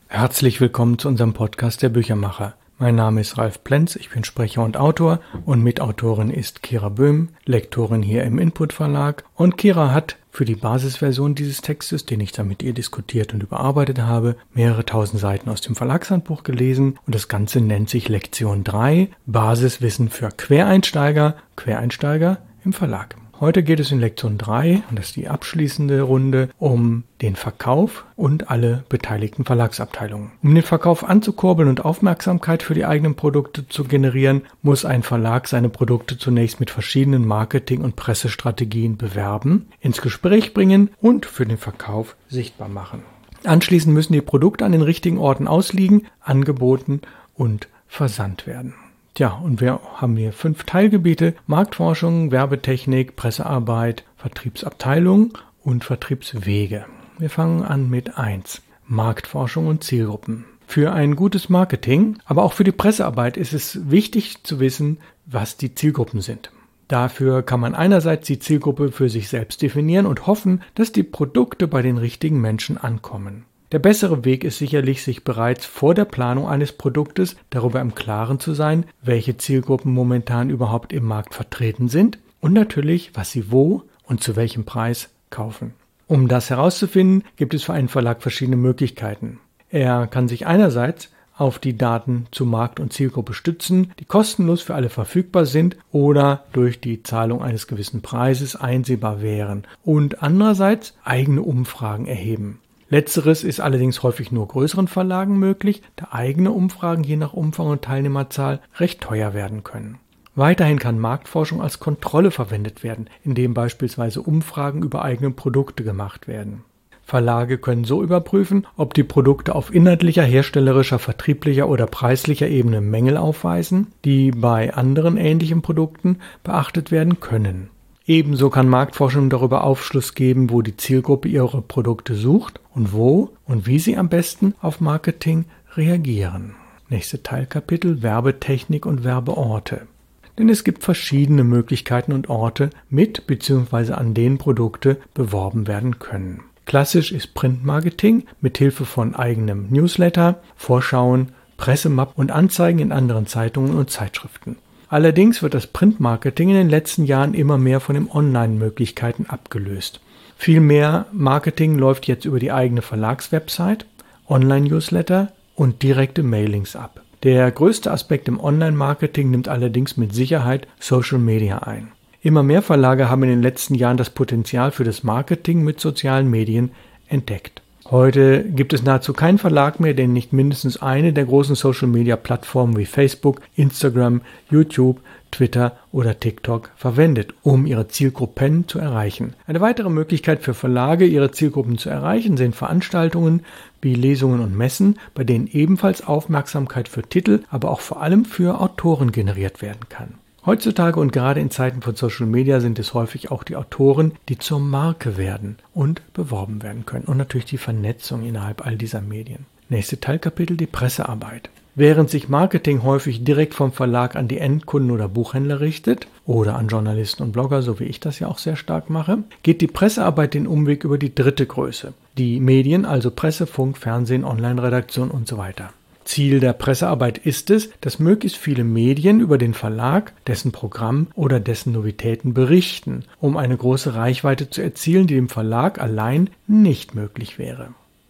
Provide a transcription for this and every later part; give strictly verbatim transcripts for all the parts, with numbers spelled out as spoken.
Herzlich willkommen zu unserem Podcast der Büchermacher. Mein Name ist Ralf Plenz, ich bin Sprecher und Autor und Mitautorin ist Kira Böhm, Lektorin hier im Input Verlag. Und Kira hat für die Basisversion dieses Textes, den ich dann mit ihr diskutiert und überarbeitet habe, mehrere tausend Seiten aus dem Verlagshandbuch gelesen und das Ganze nennt sich Lektion drei, Basiswissen für Quereinsteiger, Quereinsteiger im Verlag. Heute geht es in Lektion drei, und das ist die abschließende Runde, um den Verkauf und alle beteiligten Verlagsabteilungen. Um den Verkauf anzukurbeln und Aufmerksamkeit für die eigenen Produkte zu generieren, muss ein Verlag seine Produkte zunächst mit verschiedenen Marketing- und Pressestrategien bewerben, ins Gespräch bringen und für den Verkauf sichtbar machen. Anschließend müssen die Produkte an den richtigen Orten ausliegen, angeboten und versandt werden. Tja, und wir haben hier fünf Teilgebiete: Marktforschung, Werbetechnik, Pressearbeit, Vertriebsabteilung und Vertriebswege. Wir fangen an mit eins. Marktforschung und Zielgruppen. Für ein gutes Marketing, aber auch für die Pressearbeit ist es wichtig zu wissen, was die Zielgruppen sind. Dafür kann man einerseits die Zielgruppe für sich selbst definieren und hoffen, dass die Produkte bei den richtigen Menschen ankommen. Der bessere Weg ist sicherlich, sich bereits vor der Planung eines Produktes darüber im Klaren zu sein, welche Zielgruppen momentan überhaupt im Markt vertreten sind und natürlich, was sie wo und zu welchem Preis kaufen. Um das herauszufinden, gibt es für einen Verlag verschiedene Möglichkeiten. Er kann sich einerseits auf die Daten zu Markt und Zielgruppe stützen, die kostenlos für alle verfügbar sind oder durch die Zahlung eines gewissen Preises einsehbar wären, und andererseits eigene Umfragen erheben. Letzteres ist allerdings häufig nur größeren Verlagen möglich, da eigene Umfragen je nach Umfang und Teilnehmerzahl recht teuer werden können. Weiterhin kann Marktforschung als Kontrolle verwendet werden, indem beispielsweise Umfragen über eigene Produkte gemacht werden. Verlage können so überprüfen, ob die Produkte auf inhaltlicher, herstellerischer, vertrieblicher oder preislicher Ebene Mängel aufweisen, die bei anderen ähnlichen Produkten beachtet werden können. Ebenso kann Marktforschung darüber Aufschluss geben, wo die Zielgruppe ihre Produkte sucht und wo und wie sie am besten auf Marketing reagieren. Nächste Teilkapitel: Werbetechnik und Werbeorte. Denn es gibt verschiedene Möglichkeiten und Orte, mit bzw. an denen Produkte beworben werden können. Klassisch ist Printmarketing mit Hilfe von eigenem Newsletter, Vorschauen, Pressemappen und Anzeigen in anderen Zeitungen und Zeitschriften. Allerdings wird das Printmarketing in den letzten Jahren immer mehr von den Online-Möglichkeiten abgelöst. Viel mehr Marketing läuft jetzt über die eigene Verlagswebsite, Online-Newsletter und direkte Mailings ab. Der größte Aspekt im Online-Marketing nimmt allerdings mit Sicherheit Social Media ein. Immer mehr Verlage haben in den letzten Jahren das Potenzial für das Marketing mit sozialen Medien entdeckt. Heute gibt es nahezu keinen Verlag mehr, der nicht mindestens eine der großen Social-Media-Plattformen wie Facebook, Instagram, YouTube, Twitter oder TikTok verwendet, um ihre Zielgruppen zu erreichen. Eine weitere Möglichkeit für Verlage, ihre Zielgruppen zu erreichen, sind Veranstaltungen wie Lesungen und Messen, bei denen ebenfalls Aufmerksamkeit für Titel, aber auch vor allem für Autoren generiert werden kann. Heutzutage und gerade in Zeiten von Social Media sind es häufig auch die Autoren, die zur Marke werden und beworben werden können. Und natürlich die Vernetzung innerhalb all dieser Medien. Nächste Teilkapitel: die Pressearbeit. Während sich Marketing häufig direkt vom Verlag an die Endkunden oder Buchhändler richtet oder an Journalisten und Blogger, so wie ich das ja auch sehr stark mache, geht die Pressearbeit den Umweg über die dritte Größe. Die Medien, also Presse, Funk, Fernsehen, Online-Redaktion und so weiter. Ziel der Pressearbeit ist es, dass möglichst viele Medien über den Verlag, dessen Programm oder dessen Novitäten berichten, um eine große Reichweite zu erzielen, die dem Verlag allein nicht möglich wäre.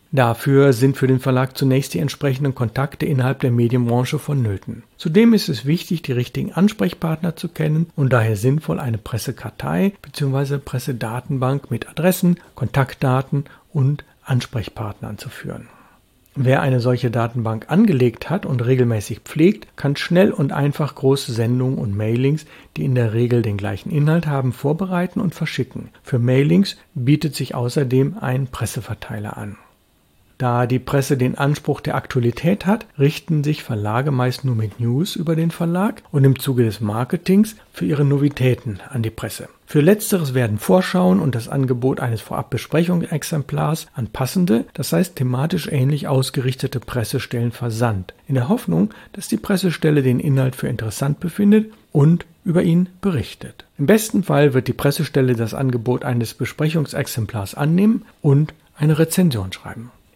Dafür sind für den Verlag zunächst die entsprechenden Kontakte innerhalb der Medienbranche vonnöten. Zudem ist es wichtig, die richtigen Ansprechpartner zu kennen und daher sinnvoll, eine Pressekartei bzw. Pressedatenbank mit Adressen, Kontaktdaten und Ansprechpartnern zu führen. Wer eine solche Datenbank angelegt hat und regelmäßig pflegt, kann schnell und einfach große Sendungen und Mailings, die in der Regel den gleichen Inhalt haben, vorbereiten und verschicken. Für Mailings bietet sich außerdem ein Presseverteiler an. Da die Presse den Anspruch der Aktualität hat, richten sich Verlage meist nur mit News über den Verlag und im Zuge des Marketings für ihre Novitäten an die Presse. Für Letzteres werden Vorschauen und das Angebot eines Vorabbesprechungsexemplars an passende, das heißt thematisch ähnlich ausgerichtete Pressestellen versandt, in der Hoffnung, dass die Pressestelle den Inhalt für interessant befindet und über ihn berichtet. Im besten Fall wird die Pressestelle das Angebot eines Besprechungsexemplars annehmen und eine Rezension schreiben.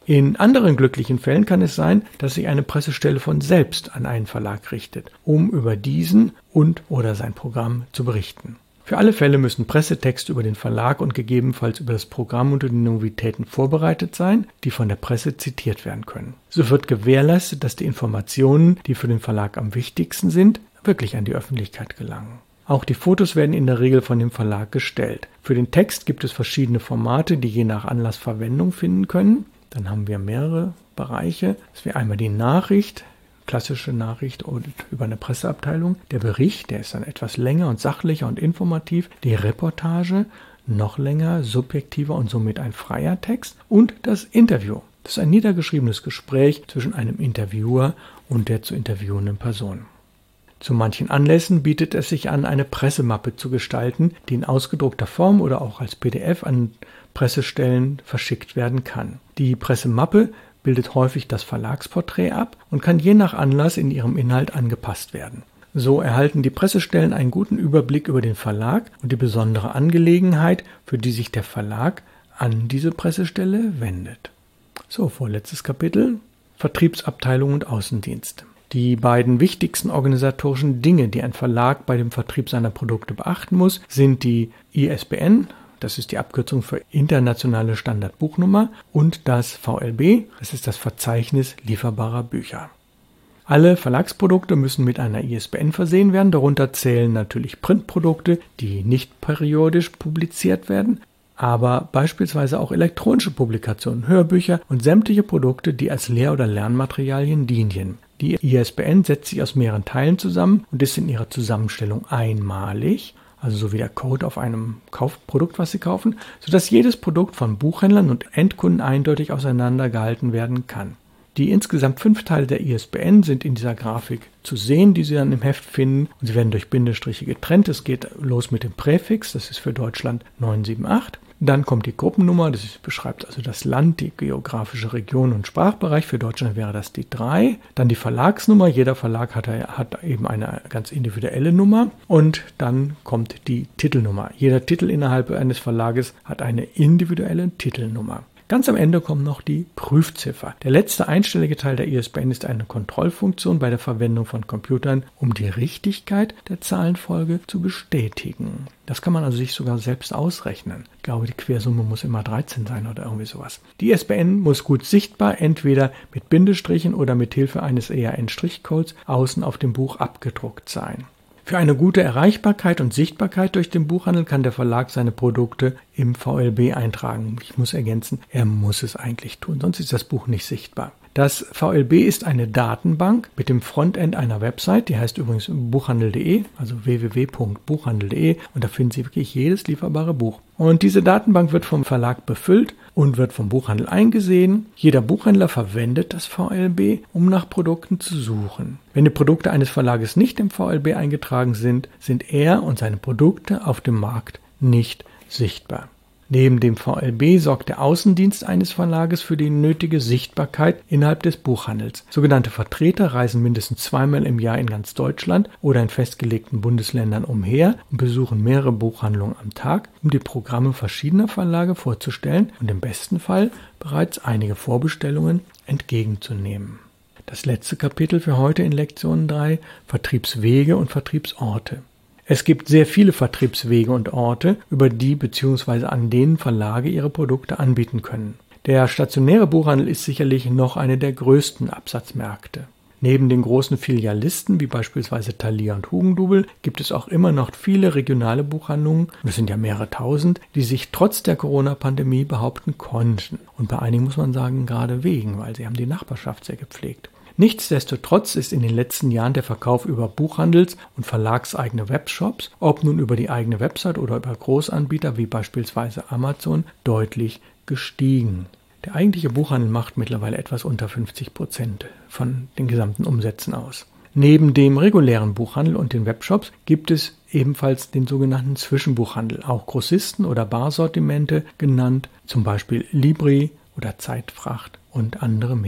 In anderen glücklichen Fällen kann es sein, dass sich eine Pressestelle von selbst an einen Verlag richtet, um über diesen und oder sein Programm zu berichten. Für alle Fälle müssen Pressetexte über den Verlag und gegebenenfalls über das Programm und die Novitäten vorbereitet sein, die von der Presse zitiert werden können. So wird gewährleistet, dass die Informationen, die für den Verlag am wichtigsten sind, wirklich an die Öffentlichkeit gelangen. Auch die Fotos werden in der Regel von dem Verlag gestellt. Für den Text gibt es verschiedene Formate, die je nach Anlass Verwendung finden können. Dann haben wir mehrere Bereiche. Das wäre einmal die Nachricht, klassische Nachricht und über eine Presseabteilung. Der Bericht, der ist dann etwas länger und sachlicher und informativ. Die Reportage, noch länger, subjektiver und somit ein freier Text. Und das Interview. Das ist ein niedergeschriebenes Gespräch zwischen einem Interviewer und der zu interviewenden Person. Zu manchen Anlässen bietet es sich an, eine Pressemappe zu gestalten, die in ausgedruckter Form oder auch als P D F an Pressestellen verschickt werden kann. Die Pressemappe bildet häufig das Verlagsporträt ab und kann je nach Anlass in ihrem Inhalt angepasst werden. So erhalten die Pressestellen einen guten Überblick über den Verlag und die besondere Angelegenheit, für die sich der Verlag an diese Pressestelle wendet. So, vorletztes Kapitel: Vertriebsabteilung und Außendienst. Die beiden wichtigsten organisatorischen Dinge, die ein Verlag bei dem Vertrieb seiner Produkte beachten muss, sind die I S B N, das ist die Abkürzung für Internationale Standardbuchnummer, und das V L B, das ist das Verzeichnis lieferbarer Bücher. Alle Verlagsprodukte müssen mit einer I S B N versehen werden, darunter zählen natürlich Printprodukte, die nicht periodisch publiziert werden, aber beispielsweise auch elektronische Publikationen, Hörbücher und sämtliche Produkte, die als Lehr- oder Lernmaterialien dienen. Die I S B N setzt sich aus mehreren Teilen zusammen und ist in ihrer Zusammenstellung einmalig, also so wie der Code auf einem Kaufprodukt, was Sie kaufen, sodass jedes Produkt von Buchhändlern und Endkunden eindeutig auseinandergehalten werden kann. Die insgesamt fünf Teile der I S B N sind in dieser Grafik zu sehen, die Sie dann im Heft finden. Und sie werden durch Bindestriche getrennt. Es geht los mit dem Präfix, das ist für Deutschland neun sieben acht. Dann kommt die Gruppennummer, das ist, beschreibt also das Land, die geografische Region und Sprachbereich. Für Deutschland wäre das die drei. Dann die Verlagsnummer. Jeder Verlag hat, hat eben eine ganz individuelle Nummer. Und dann kommt die Titelnummer. Jeder Titel innerhalb eines Verlages hat eine individuelle Titelnummer. Ganz am Ende kommt noch die Prüfziffer. Der letzte einstellige Teil der I S B N ist eine Kontrollfunktion bei der Verwendung von Computern, um die Richtigkeit der Zahlenfolge zu bestätigen. Das kann man also sich sogar selbst ausrechnen. Ich glaube, die Quersumme muss immer dreizehn sein oder irgendwie sowas. Die I S B N muss gut sichtbar, entweder mit Bindestrichen oder mit Hilfe eines E A N-Strichcodes außen auf dem Buch abgedruckt sein. Für eine gute Erreichbarkeit und Sichtbarkeit durch den Buchhandel kann der Verlag seine Produkte im V L B eintragen. Ich muss ergänzen, er muss es eigentlich tun, sonst ist das Buch nicht sichtbar. Das V L B ist eine Datenbank mit dem Frontend einer Website, die heißt übrigens buchhandel punkt de, also w w w punkt buchhandel punkt de, und da finden Sie wirklich jedes lieferbare Buch. Und diese Datenbank wird vom Verlag befüllt und wird vom Buchhandel eingesehen. Jeder Buchhändler verwendet das V L B, um nach Produkten zu suchen. Wenn die Produkte eines Verlages nicht im V L B eingetragen sind, sind er und seine Produkte auf dem Markt nicht sichtbar. Neben dem V L B sorgt der Außendienst eines Verlages für die nötige Sichtbarkeit innerhalb des Buchhandels. Sogenannte Vertreter reisen mindestens zweimal im Jahr in ganz Deutschland oder in festgelegten Bundesländern umher und besuchen mehrere Buchhandlungen am Tag, um die Programme verschiedener Verlage vorzustellen und im besten Fall bereits einige Vorbestellungen entgegenzunehmen. Das letzte Kapitel für heute in Lektion drei: Vertriebswege und Vertriebsorte. Es gibt sehr viele Vertriebswege und Orte, über die bzw. an denen Verlage ihre Produkte anbieten können. Der stationäre Buchhandel ist sicherlich noch eine der größten Absatzmärkte. Neben den großen Filialisten wie beispielsweise Thalia und Hugendubel gibt es auch immer noch viele regionale Buchhandlungen, das sind ja mehrere tausend, die sich trotz der Corona-Pandemie behaupten konnten. Und bei einigen muss man sagen, gerade wegen, weil sie haben die Nachbarschaft sehr gepflegt. Nichtsdestotrotz ist in den letzten Jahren der Verkauf über Buchhandels- und verlagseigene Webshops, ob nun über die eigene Website oder über Großanbieter wie beispielsweise Amazon, deutlich gestiegen. Der eigentliche Buchhandel macht mittlerweile etwas unter fünfzig Prozent von den gesamten Umsätzen aus. Neben dem regulären Buchhandel und den Webshops gibt es ebenfalls den sogenannten Zwischenbuchhandel, auch Grossisten oder Barsortimente genannt, zum Beispiel Libri oder Zeitfracht und andere mehr.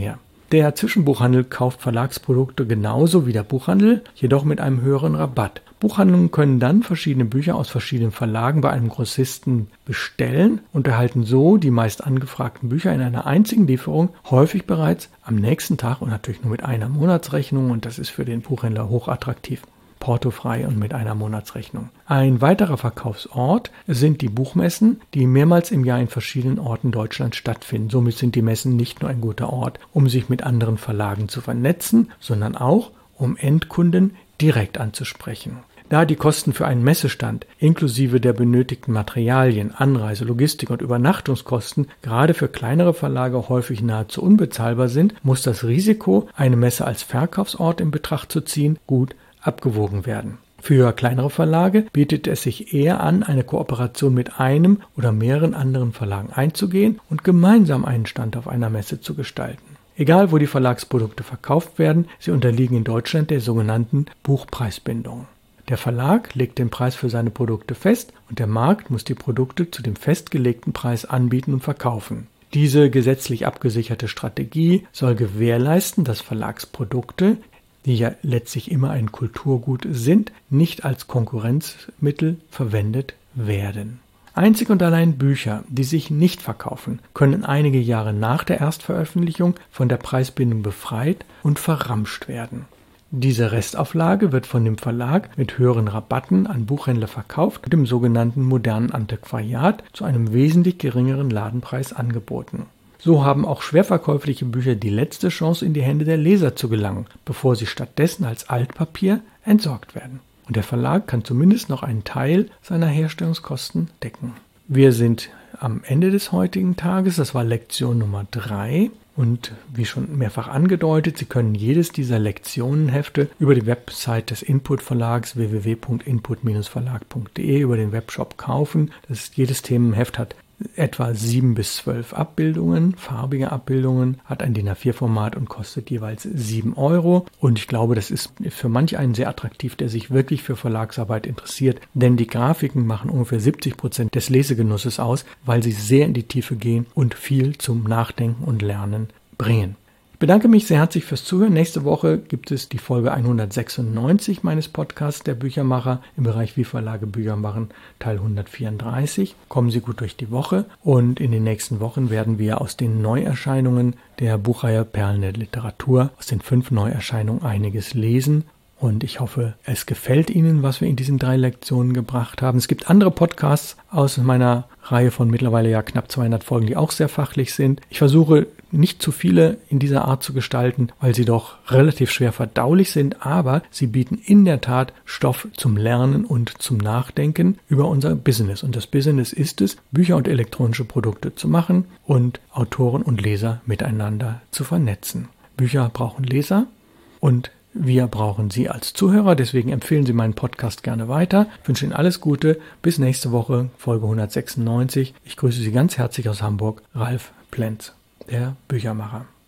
Der Zwischenbuchhandel kauft Verlagsprodukte genauso wie der Buchhandel, jedoch mit einem höheren Rabatt. Buchhandlungen können dann verschiedene Bücher aus verschiedenen Verlagen bei einem Grossisten bestellen und erhalten so die meist angefragten Bücher in einer einzigen Lieferung, häufig bereits am nächsten Tag und natürlich nur mit einer Monatsrechnung, und das ist für den Buchhändler hochattraktiv. Portofrei und mit einer Monatsrechnung. Ein weiterer Verkaufsort sind die Buchmessen, die mehrmals im Jahr in verschiedenen Orten Deutschlands stattfinden. Somit sind die Messen nicht nur ein guter Ort, um sich mit anderen Verlagen zu vernetzen, sondern auch, um Endkunden direkt anzusprechen. Da die Kosten für einen Messestand inklusive der benötigten Materialien, Anreise, Logistik und Übernachtungskosten gerade für kleinere Verlage häufig nahezu unbezahlbar sind, muss das Risiko, eine Messe als Verkaufsort in Betracht zu ziehen, gut abgewogen werden. Für kleinere Verlage bietet es sich eher an, eine Kooperation mit einem oder mehreren anderen Verlagen einzugehen und gemeinsam einen Stand auf einer Messe zu gestalten. Egal, wo die Verlagsprodukte verkauft werden, sie unterliegen in Deutschland der sogenannten Buchpreisbindung. Der Verlag legt den Preis für seine Produkte fest und der Markt muss die Produkte zu dem festgelegten Preis anbieten und verkaufen. Diese gesetzlich abgesicherte Strategie soll gewährleisten, dass Verlagsprodukte, die ja letztlich immer ein Kulturgut sind, nicht als Konkurrenzmittel verwendet werden. Einzig und allein Bücher, die sich nicht verkaufen, können einige Jahre nach der Erstveröffentlichung von der Preisbindung befreit und verramscht werden. Diese Restauflage wird von dem Verlag mit höheren Rabatten an Buchhändler verkauft und im sogenannten modernen Antiquariat zu einem wesentlich geringeren Ladenpreis angeboten. So haben auch schwerverkäufliche Bücher die letzte Chance, in die Hände der Leser zu gelangen, bevor sie stattdessen als Altpapier entsorgt werden. Und der Verlag kann zumindest noch einen Teil seiner Herstellungskosten decken. Wir sind am Ende des heutigen Tages, das war Lektion Nummer drei. Und wie schon mehrfach angedeutet, Sie können jedes dieser Lektionenhefte über die Website des Input Verlags w w w punkt input verlag punkt d e über den Webshop kaufen. Das ist, jedes Themenheft hat etwa sieben bis zwölf Abbildungen, farbige Abbildungen, hat ein D I N A vier Format und kostet jeweils sieben Euro. Und ich glaube, das ist für manch einen sehr attraktiv, der sich wirklich für Verlagsarbeit interessiert, denn die Grafiken machen ungefähr siebzig Prozent des Lesegenusses aus, weil sie sehr in die Tiefe gehen und viel zum Nachdenken und Lernen bringen. Ich bedanke mich sehr herzlich fürs Zuhören. Nächste Woche gibt es die Folge hundertsechsundneunzig meines Podcasts Der Büchermacher im Bereich Wie Verlage Bücher machen, Teil hundertvierunddreißig. Kommen Sie gut durch die Woche und in den nächsten Wochen werden wir aus den Neuerscheinungen der Buchreihe Perlen der Literatur, aus den fünf Neuerscheinungen einiges lesen. Und ich hoffe, es gefällt Ihnen, was wir in diesen drei Lektionen gebracht haben. Es gibt andere Podcasts aus meiner Reihe von mittlerweile ja knapp zweihundert Folgen, die auch sehr fachlich sind. Ich versuche nicht zu viele in dieser Art zu gestalten, weil sie doch relativ schwer verdaulich sind, aber sie bieten in der Tat Stoff zum Lernen und zum Nachdenken über unser Business. Und das Business ist es, Bücher und elektronische Produkte zu machen und Autoren und Leser miteinander zu vernetzen. Bücher brauchen Leser und wir brauchen Sie als Zuhörer, deswegen empfehlen Sie meinen Podcast gerne weiter. Ich wünsche Ihnen alles Gute. Bis nächste Woche, Folge hundertsechsundneunzig. Ich grüße Sie ganz herzlich aus Hamburg, Ralf Plenz, der Büchermacher.